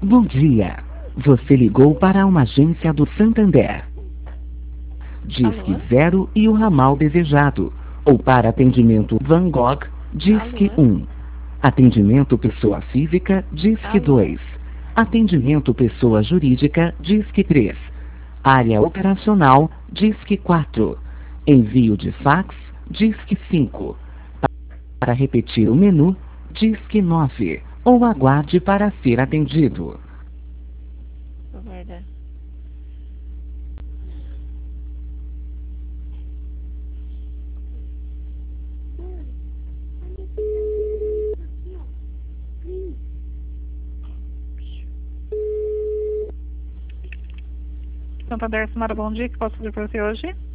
Bom dia. Você ligou para uma agência do Santander. Disque Alô? 0 e o ramal desejado. Ou para atendimento Van Gogh, Disque Alô? 1. Atendimento pessoa física, Disque Alô? 2. Atendimento pessoa jurídica, Disque 3. Área operacional, Disque 4. Envio de fax, Disque 5. Para repetir o menu, Disque 9. Ou aguarde para ser atendido. Vou guardar. Santander, Samara, bom dia. Que posso fazer para você hoje?